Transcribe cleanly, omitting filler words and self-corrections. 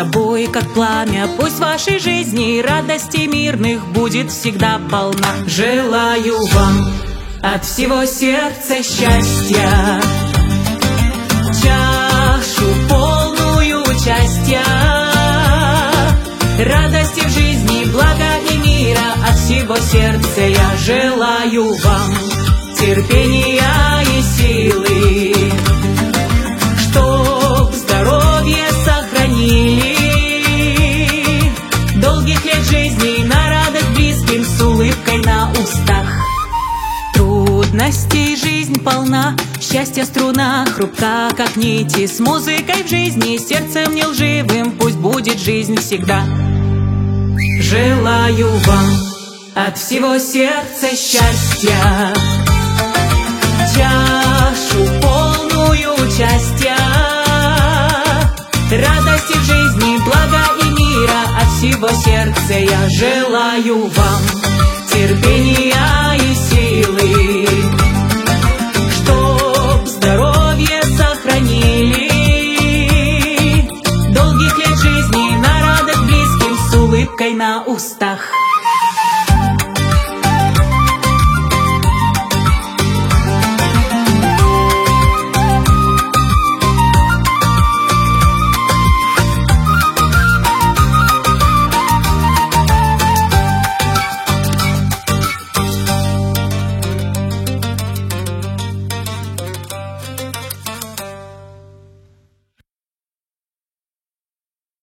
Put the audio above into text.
собой, как пламя. Пусть в вашей жизни радостей мирных будет всегда полна. Желаю вам от всего сердца счастья, чашу полную участия, радости в жизни, блага и мира. От всего сердца я желаю вам терпения и силы, чтоб здоровье сохранили, долгих лет жизни на радость близким с улыбкой на устах. Трудностей жизнь полна, счастья струна хрупка, как нити. С музыкой в жизни, сердцем не лживым пусть будет жизнь всегда. Желаю вам от всего сердца счастья, чашу полную участия, радости в жизни, блага и мира. От всего сердца я желаю вам терпения и силы, чтоб здоровье сохранили, долгих лет жизни на радость близким с улыбкой на устах.